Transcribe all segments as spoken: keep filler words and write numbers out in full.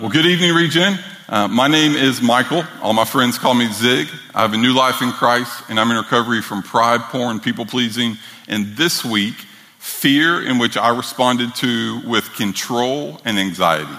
Well, good evening, Regen. Uh, my name is Michael. All my friends call me Zig. I have a new life in Christ, and I'm in recovery from pride, porn, people-pleasing, and this week, fear, in which I responded to with control and anxiety.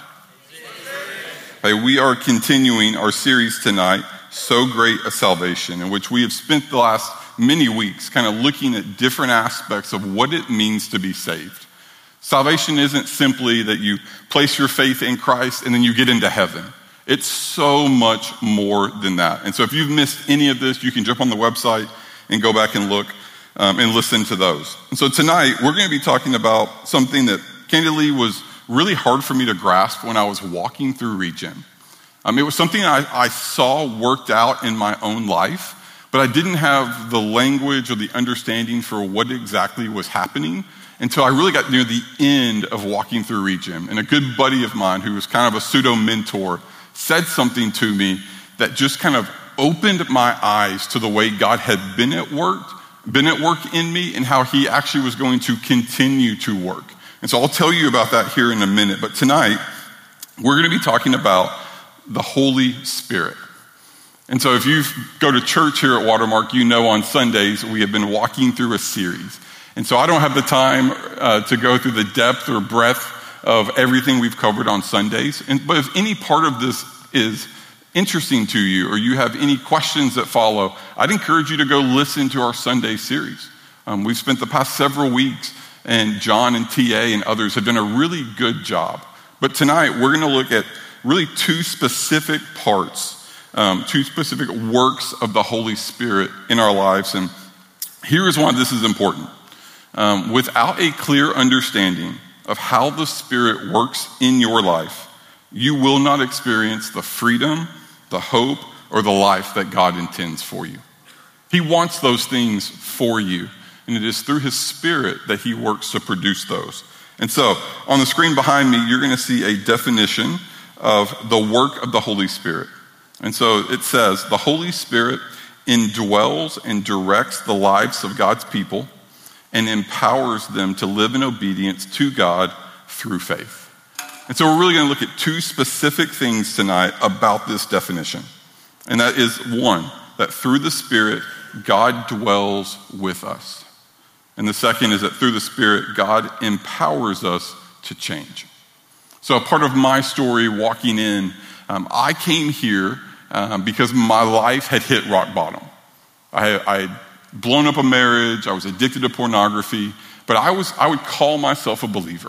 Hey, we are continuing our series tonight, So Great a Salvation, in which we have spent the last many weeks kind of looking at different aspects of what it means to be saved. Salvation isn't simply that you place your faith in Christ and then you get into heaven. It's so much more than that. And so if you've missed any of this, you can jump on the website and go back and look um, and listen to those. And so tonight, we're going to be talking about something that candidly was really hard for me to grasp when I was walking through Regen. Um, it was something I, I saw worked out in my own life, but I didn't have the language or the understanding for what exactly was happening until I really got near the end of walking through Regen. And a good buddy of mine who was kind of a pseudo mentor said something to me that just kind of opened my eyes to the way God had been at work, been at work in me, and how he actually was going to continue to work. And so I'll tell you about that here in a minute. But tonight, we're going to be talking about the Holy Spirit. And so if you go to church here at Watermark, you know on Sundays we have been walking through a series. And so I don't have the time uh, to go through the depth or breadth of everything we've covered on Sundays. And, but if any part of this is interesting to you or you have any questions that follow, I'd encourage you to go listen to our Sunday series. Um, we've spent the past several weeks, and John and T A and others have done a really good job. But tonight we're going to look at really two specific parts, um, two specific works of the Holy Spirit in our lives. And here is why this is important. Um, without a clear understanding of how the Spirit works in your life, you will not experience the freedom, the hope, or the life that God intends for you. He wants those things for you, and it is through His Spirit that He works to produce those. And so, on the screen behind me, you're going to see a definition of the work of the Holy Spirit. And so it says, the Holy Spirit indwells and directs the lives of God's people and empowers them to live in obedience to God through faith. And so we're really going to look at two specific things tonight about this definition. And that is one, that through the Spirit, God dwells with us. And the second is that through the Spirit, God empowers us to change. So a part of my story walking in, um, I came here um, because my life had hit rock bottom. I, I blown up a marriage, I was addicted to pornography, but I was I would call myself a believer.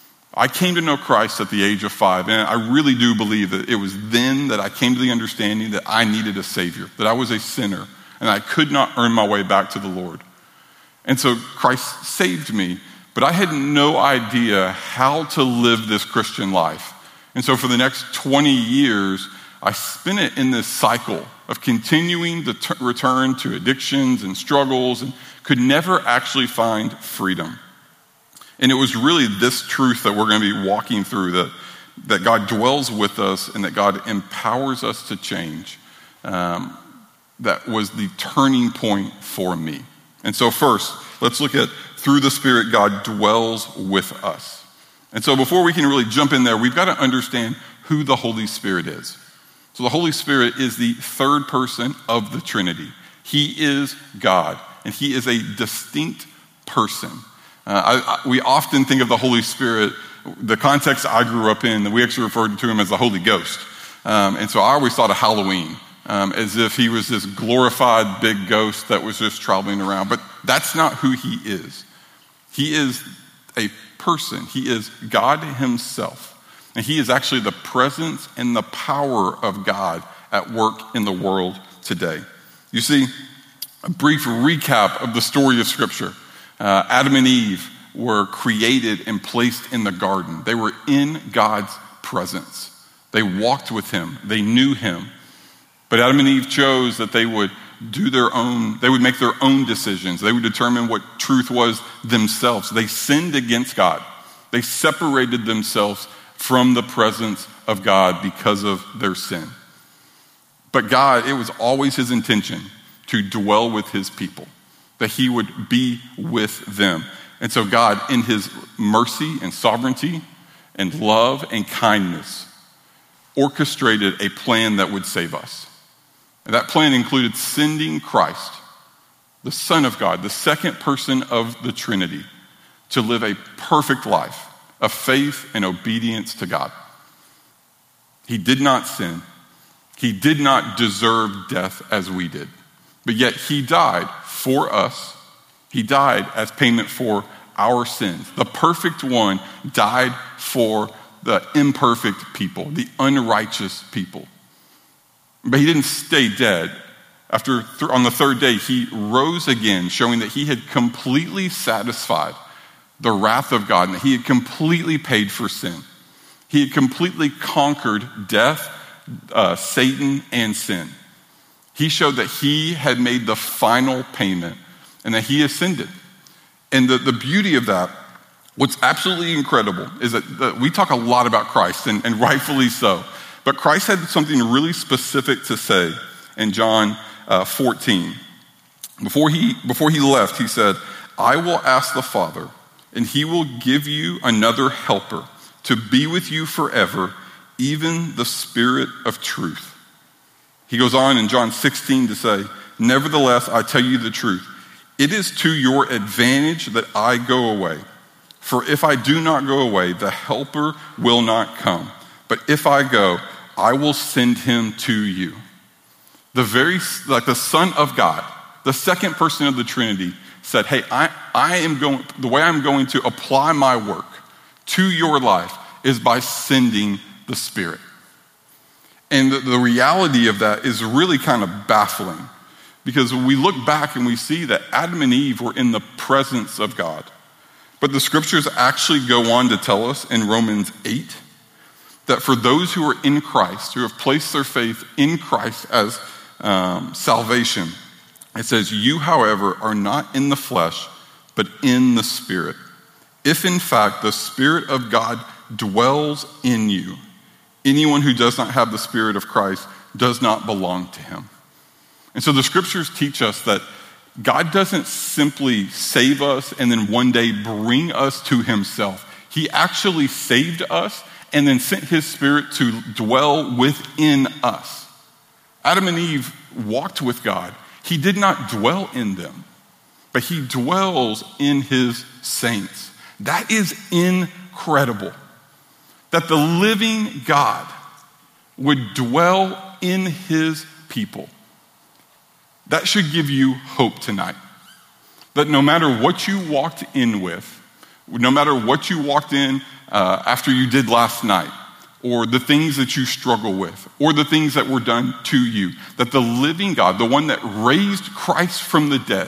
I came to know Christ at the age of five, and I really do believe that it was then that I came to the understanding that I needed a Savior, that I was a sinner, and I could not earn my way back to the Lord. And so Christ saved me, but I had no idea how to live this Christian life. And so for the next twenty years, I spent it in this cycle of continuing to t- return to addictions and struggles and could never actually find freedom. And it was really this truth that we're going to be walking through, that, that God dwells with us and that God empowers us to change. Um, that was the turning point for me. And so first, let's look at through the Spirit, God dwells with us. And so before we can really jump in there, we've got to understand who the Holy Spirit is. So the Holy Spirit is the third person of the Trinity. He is God, and He is a distinct person. Uh, I, I, we often think of the Holy Spirit, the context I grew up in, that we actually referred to Him as the Holy Ghost. Um, and so I always thought of Halloween um, as if He was this glorified big ghost that was just traveling around. But that's not who He is. He is a person. He is God Himself. And He is actually the presence and the power of God at work in the world today. You see, a brief recap of the story of Scripture. Uh, Adam and Eve were created and placed in the garden. They were in God's presence. They walked with Him. They knew Him. But Adam and Eve chose that they would do their own, they would make their own decisions. They would determine what truth was themselves. They sinned against God. They separated themselves from the presence of God because of their sin. But God, it was always His intention to dwell with His people, that He would be with them. And so God, in His mercy and sovereignty and love and kindness, orchestrated a plan that would save us. And that plan included sending Christ, the Son of God, the second person of the Trinity, to live a perfect life of faith and obedience to God. He did not sin. He did not deserve death as we did. But yet he died for us. He died as payment for our sins. The perfect one died for the imperfect people, the unrighteous people. But he didn't stay dead. After on the third day, he rose again, showing that he had completely satisfied the wrath of God and that he had completely paid for sin. He had completely conquered death, uh, Satan, and sin. He showed that he had made the final payment and that he ascended. And the, the beauty of that, what's absolutely incredible, is that the, we talk a lot about Christ, and, and rightfully so. But Christ had something really specific to say in John uh, fourteen. Before he, before he left, he said, "I will ask the Father, and he will give you another helper to be with you forever, even the Spirit of truth." He goes on in John sixteen to say, "Nevertheless, I tell you the truth. It is to your advantage that I go away. For if I do not go away, the helper will not come. But if I go, I will send him to you." The very, like the Son of God, the second person of the Trinity, said, hey, I, I am going, the way I'm going to apply my work to your life is by sending the Spirit. And the, the reality of that is really kind of baffling, because we look back and we see that Adam and Eve were in the presence of God. But the scriptures actually go on to tell us in Romans eight that for those who are in Christ, who have placed their faith in Christ as um, salvation, it says, "You, however, are not in the flesh, but in the Spirit. If in fact the Spirit of God dwells in you, anyone who does not have the Spirit of Christ does not belong to him." And so the scriptures teach us that God doesn't simply save us and then one day bring us to himself. He actually saved us and then sent his Spirit to dwell within us. Adam and Eve walked with God. He did not dwell in them, but he dwells in his saints. That is incredible. That the living God would dwell in his people. That should give you hope tonight. That no matter what you walked in with, no matter what you walked in uh, after you did last night, or the things that you struggle with, or the things that were done to you, that the living God, the one that raised Christ from the dead,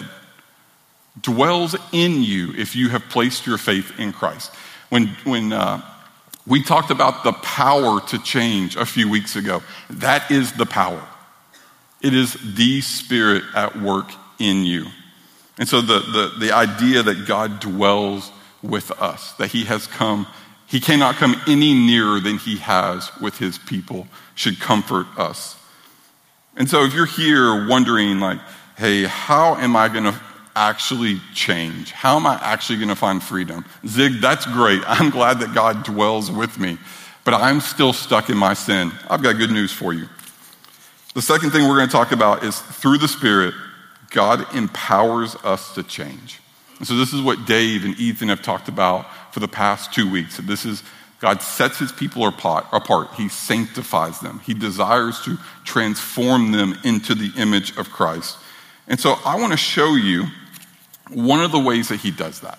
dwells in you if you have placed your faith in Christ. When, when uh, we talked about the power to change a few weeks ago, that is the power. It is the Spirit at work in you. And so the, the, the idea that God dwells with us, that he has come, he cannot come any nearer than he has with his people, should comfort us. And so if you're here wondering like, hey, how am I going to actually change? How am I actually going to find freedom? Zig, that's great. I'm glad that God dwells with me, but I'm still stuck in my sin. I've got good news for you. The second thing we're going to talk about is through the Spirit, God empowers us to change. And so this is what Dave and Ethan have talked about for the past two weeks. This is God sets his people apart. He sanctifies them. He desires to transform them into the image of Christ. And so I want to show you one of the ways that he does that.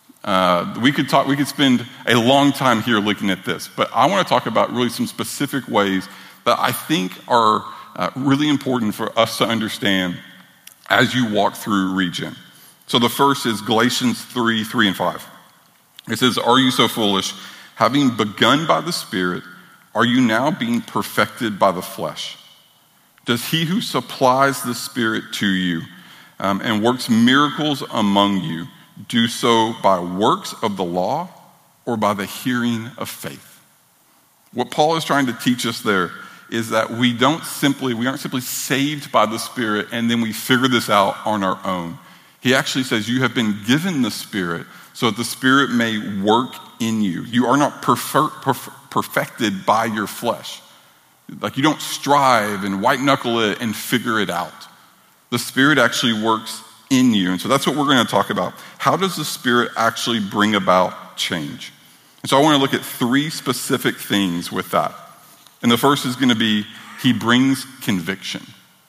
Uh, we could talk. We could spend a long time here looking at this, but I want to talk about really some specific ways that I think are uh, really important for us to understand as you walk through Regen. So the first is Galatians three, three and five. It says, "Are you so foolish? Having begun by the Spirit, are you now being perfected by the flesh? Does he who supplies the Spirit to you um, and works miracles among you do so by works of the law or by the hearing of faith?" What Paul is trying to teach us there is that we don't simply, we aren't simply saved by the Spirit and then we figure this out on our own. He actually says you have been given the Spirit so that the Spirit may work in you. You are not perfer- perf- perfected by your flesh. Like you don't strive and white knuckle it and figure it out. The Spirit actually works in you. And so that's what we're going to talk about. How does the Spirit actually bring about change? And so I want to look at three specific things with that. And the first is going to be, he brings conviction.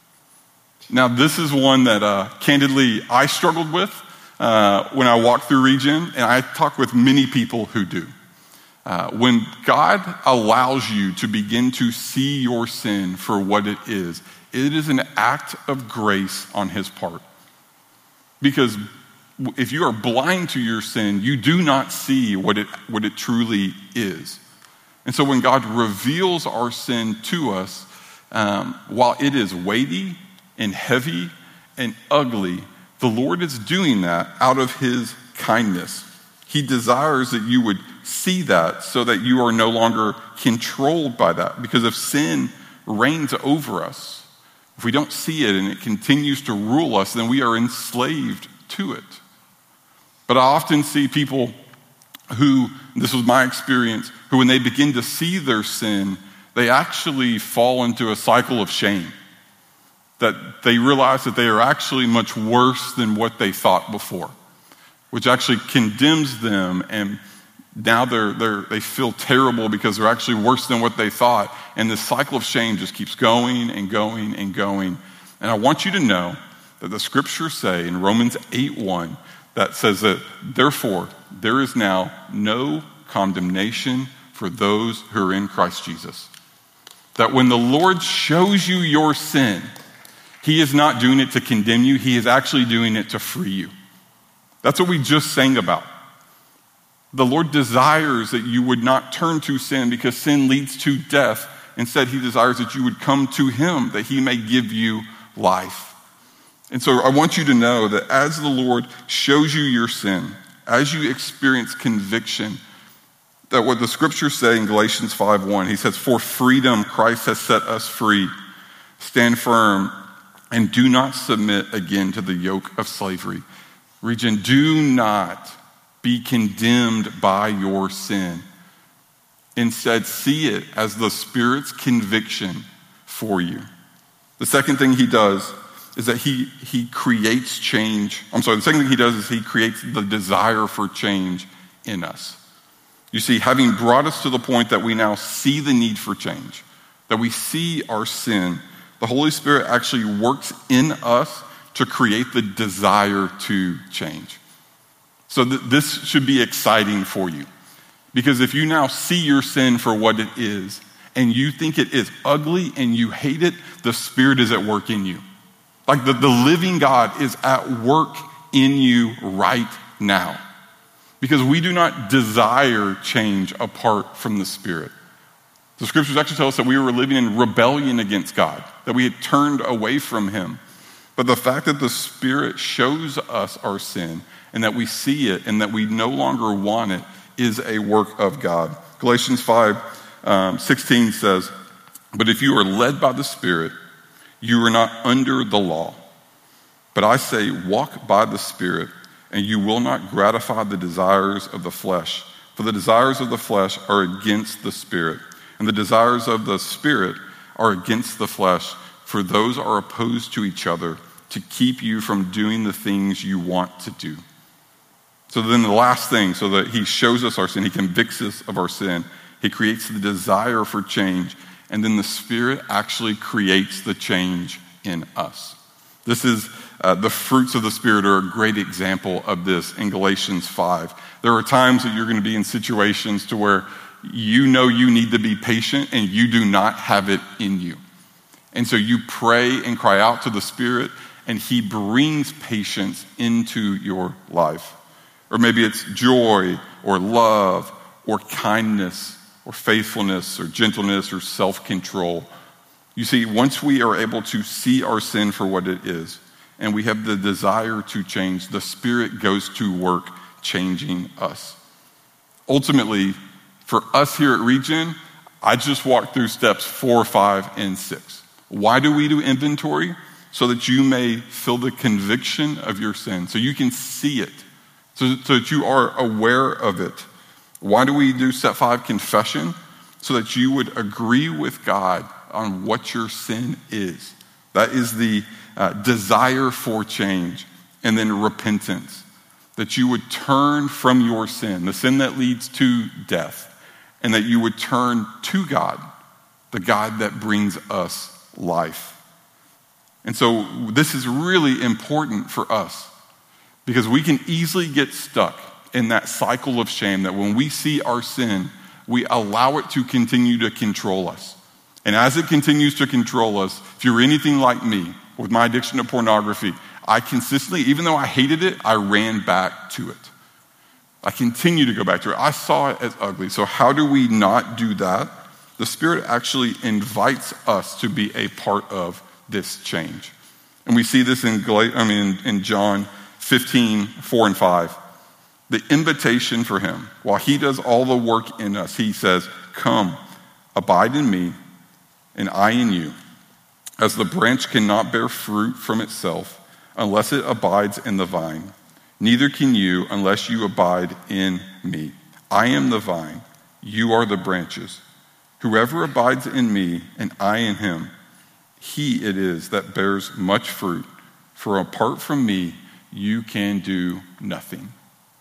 Now, this is one that uh, candidly I struggled with uh, when I walked through Region, and I talk with many people who do. Uh, when God allows you to begin to see your sin for what it is, it is an act of grace on his part. Because if you are blind to your sin, you do not see what it, what it truly is. And so when God reveals our sin to us, um, while it is weighty and heavy and ugly, the Lord is doing that out of his kindness. He desires that you would see that so that you are no longer controlled by that. Because if sin reigns over us, if we don't see it and it continues to rule us, then we are enslaved to it. But I often see people who, this was my experience, who when they begin to see their sin, they actually fall into a cycle of shame. That they realize that they are actually much worse than what they thought before, which actually condemns them, and now they're, they're, they feel terrible because they're actually worse than what they thought. And this cycle of shame just keeps going and going and going. And I want you to know that the scriptures say in Romans eight one, that says that, therefore, there is now no condemnation for those who are in Christ Jesus. That when the Lord shows you your sin, he is not doing it to condemn you. He is actually doing it to free you. That's what we just sang about. The Lord desires that you would not turn to sin because sin leads to death. Instead, he desires that you would come to him, that he may give you life. And so I want you to know that as the Lord shows you your sin, as you experience conviction, that what the scriptures say in Galatians five one, he says, for freedom Christ has set us free. Stand firm and do not submit again to the yoke of slavery. Region, do not be condemned by your sin. Instead, see it as the Spirit's conviction for you. The second thing he does is that he, he creates change. I'm sorry, the second thing he does is he creates the desire for change in us. You see, having brought us to the point that we now see the need for change, that we see our sin, the Holy Spirit actually works in us to create the desire to change. So th- this should be exciting for you. Because if you now see your sin for what it is, and you think it is ugly and you hate it, the Spirit is at work in you. Like the, the living God is at work in you right now. Because we do not desire change apart from the Spirit. The scriptures actually tell us that we were living in rebellion against God, that we had turned away from him. But the fact that the Spirit shows us our sin and that we see it and that we no longer want it is a work of God. Galatians five sixteen says, but if you are led by the Spirit, you are not under the law. But I say, walk by the Spirit, and you will not gratify the desires of the flesh. For the desires of the flesh are against the Spirit, and the desires of the Spirit are against the flesh, for those are opposed to each other to keep you from doing the things you want to do. So then the last thing, so that he shows us our sin, he convicts us of our sin, he creates the desire for change, and then the Spirit actually creates the change in us. This is uh, the fruits of the Spirit are a great example of this in Galatians five. There are times that you're going to be in situations to where you know you need to be patient and you do not have it in you. And so you pray and cry out to the Spirit, and he brings patience into your life. Or maybe it's joy or love or kindness or faithfulness or gentleness or self-control. You see, once we are able to see our sin for what it is and we have the desire to change, the Spirit goes to work changing us. Ultimately, for us here at Region, I just walked through steps four, five, and six. Why do we do inventory? So that you may feel the conviction of your sin, so you can see it, so, so that you are aware of it. Why do we do step five, confession? So that you would agree with God on what your sin is. That is the uh, desire for change. And then repentance, that you would turn from your sin, the sin that leads to death, and that you would turn to God, the God that brings us life. And so this is really important for us because we can easily get stuck in that cycle of shame that when we see our sin, we allow it to continue to control us. And as it continues to control us, if you're anything like me with my addiction to pornography, I consistently, even though I hated it, I ran back to it. I continue to go back to it. I saw it as ugly. So how do we not do that? The Spirit actually invites us to be a part of this change. And we see this in, I mean, in John fifteen, four and five. The invitation for him, while he does all the work in us, he says, come, abide in me, and I in you. As the branch cannot bear fruit from itself unless it abides in the vine, neither can you unless you abide in me. I am the vine, you are the branches. Whoever abides in me and I in him, he it is that bears much fruit. For apart from me, you can do nothing.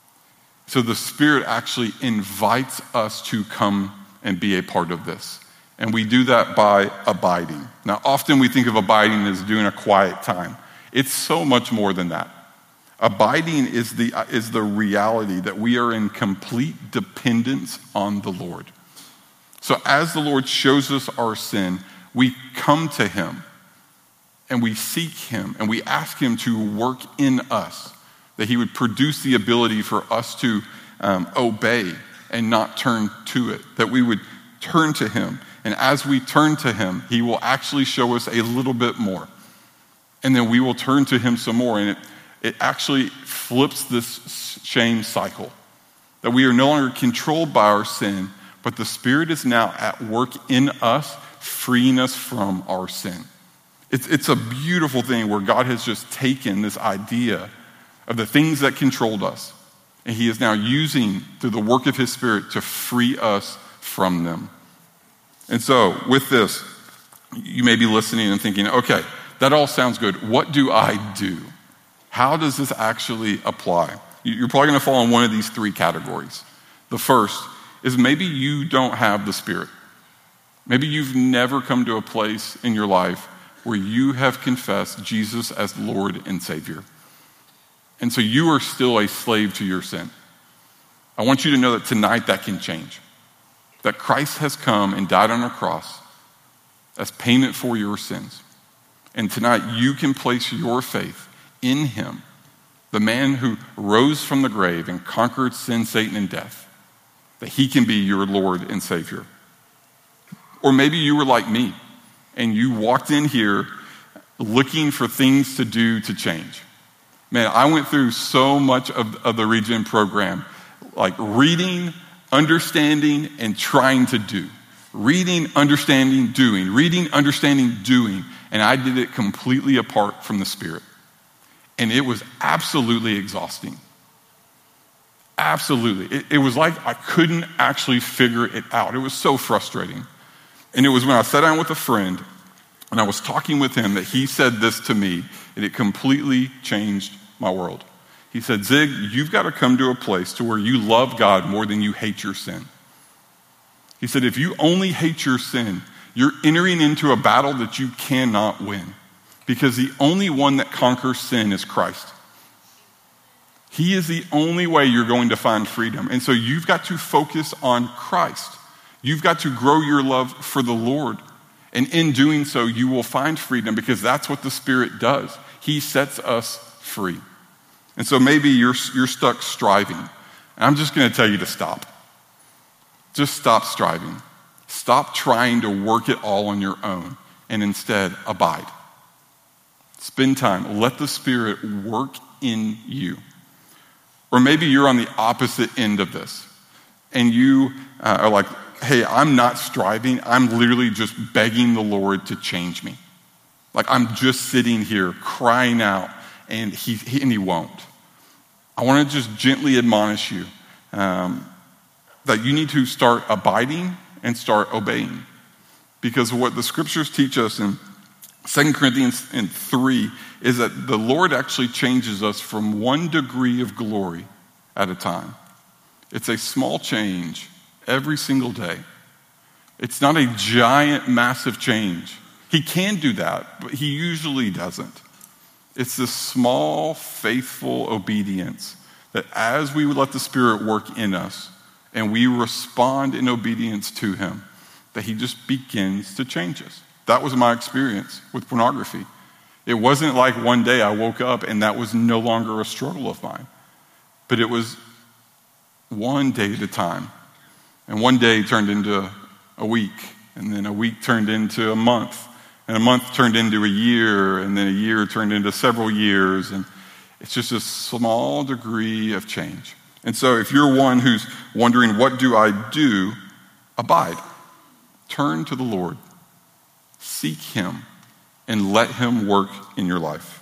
So the Spirit actually invites us to come and be a part of this. And we do that by abiding. Now, often we think of abiding as doing a quiet time. It's so much more than that. Abiding is the, is the reality that we are in complete dependence on the Lord. So as the Lord shows us our sin, we come to him and we seek him and we ask him to work in us, that he would produce the ability for us to um, obey and not turn to it, that we would turn to him. And as we turn to him, he will actually show us a little bit more. And then we will turn to him some more. And it, it actually flips this shame cycle, that we are no longer controlled by our sin, but the Spirit is now at work in us, freeing us from our sin. It's, it's a beautiful thing where God has just taken this idea of the things that controlled us, and he is now using, through the work of his Spirit, to free us from them. And so, with this, you may be listening and thinking, okay, that all sounds good. What do I do? How does this actually apply? You're probably going to fall in one of these three categories. The first is maybe you don't have the Spirit. Maybe you've never come to a place in your life where you have confessed Jesus as Lord and Savior. And so you are still a slave to your sin. I want you to know that tonight that can change. That Christ has come and died on a cross as payment for your sins. And tonight you can place your faith in him, the man who rose from the grave and conquered sin, Satan, and death, that he can be your Lord and Savior. Or maybe you were like me and you walked in here looking for things to do to change. Man, I went through so much of, of the Regen program, like reading, understanding, and trying to do. Reading, understanding, doing. Reading, understanding, doing. And I did it completely apart from the Spirit. And it was absolutely exhausting. Absolutely. It, it was like I couldn't actually figure it out. It was so frustrating. And it was when I sat down with a friend and I was talking with him that he said this to me, and it completely changed my world. He said, Zig, you've got to come to a place to where you love God more than you hate your sin. He said, if you only hate your sin, you're entering into a battle that you cannot win, because the only one that conquers sin is Christ. He is the only way you're going to find freedom. And so you've got to focus on Christ. You've got to grow your love for the Lord. And in doing so, you will find freedom, because that's what the Spirit does. He sets us free. And so maybe you're, you're stuck striving. And I'm just going to tell you to stop. Just stop striving. Stop trying to work it all on your own, and instead abide. Spend time. Let the Spirit work in you. Or maybe you're on the opposite end of this, and you uh, are like, hey, I'm not striving. I'm literally just begging the Lord to change me. Like I'm just sitting here crying out, and he, he, and he won't. I want to just gently admonish you um, that you need to start abiding and start obeying. Because what the scriptures teach us in Second Corinthians three is that the Lord actually changes us from one degree of glory at a time. It's a small change every single day. It's not a giant, massive change. He can do that, but he usually doesn't. It's this small, faithful obedience that as we let the Spirit work in us and we respond in obedience to him, that he just begins to change us. That was my experience with pornography. It wasn't like one day I woke up and that was no longer a struggle of mine. But it was one day at a time. And one day turned into a week. And then a week turned into a month. And a month turned into a year. And then a year turned into several years. And it's just a small degree of change. And so if you're one who's wondering, what do I do? Abide. Turn to the Lord. Seek him. And let him work in your life.